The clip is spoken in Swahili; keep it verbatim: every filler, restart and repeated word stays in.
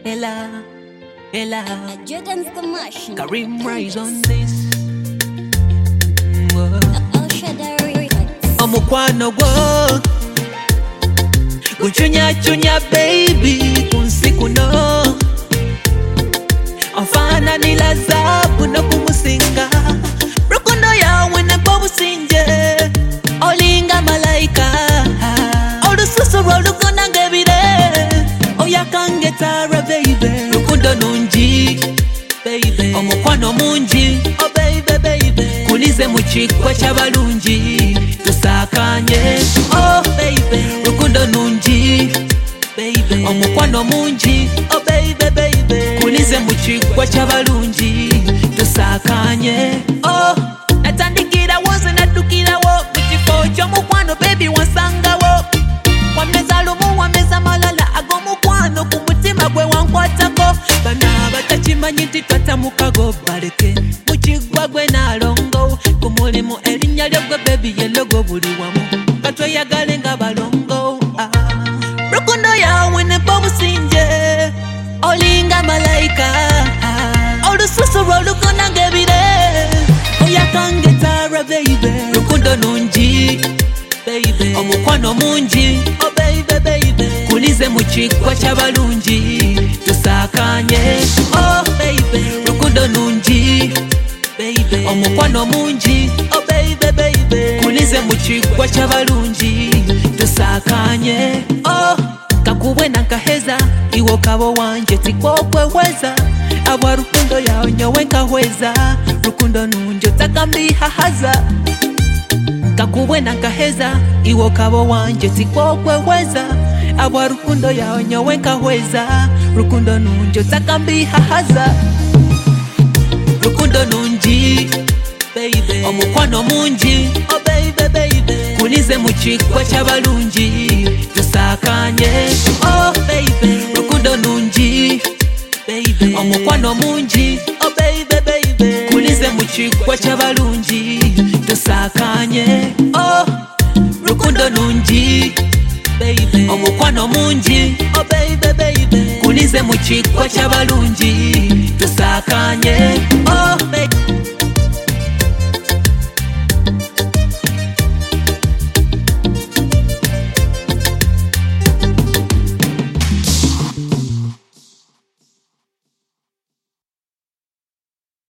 Ella, Ella, Jordan's the machine. Karim rise on this. Omukwano gwo Guchunya chunya baby kunsiku no Ofana nila zabu no kumusinga Rukundo yawe ne bobu sinje Olinga malaika Olususu rolukona ngebire Oya kangetara baby Rukundo nunji baby Omukwano munji oh baby baby Kulize muchikwa chabalunji Tusakanye oh baby Rukundo nunji baby Omukwano munji oh baby baby Kulize muchikwa chabalunji Tusakanye oh Natandikira wose natukira wo Muchiko chomukwano baby wansanga wo Wameza lumu wameza malala Ago mukwano kumutima gwe wankwatako Bana batachimanyi titata mukago baleke Muchigwa gwe nalongo Kumulimu elinya lyogwe baby yelogo buli wamu Katwe yagale nga balongo ah. Rukundo yawe ne bobu sinje Olinga malaika ah. Olususu rolukona ngebire Oyakangetara baby Rukundo nunji baby Omukwano munji oh baby baby Kulize muchikwa chabalunji Tusakanye oh baby Rukundo nunji baby Omukwano munji oh baby baby Kulize muchikwa chabalunji Tusakanye oh Kakubwe na kaheza Iwo kabo wanje tikokwe weza Abwa rukundo yao nyowe nkahweza Rukundo nunjo takambi hahaza Kakubwe na kaheza Iwo kabo wanje tikokwe weza Abwa rukundo yao nyowe nkahweza Rukundo nunjo takambi hahaza Rukundo nunji baby Omukwano munji oh baby baby Kulize muchikwa chabalunji Tusakanye oh baby Rukundo nunji baby Omukwano munji oh baby baby Kulize muchikwa chabalunji Tusakanye oh Rukundo nunji baby Omukwano munji oh baby baby Kulize muchikwa chabalunji Tusakanye oh baby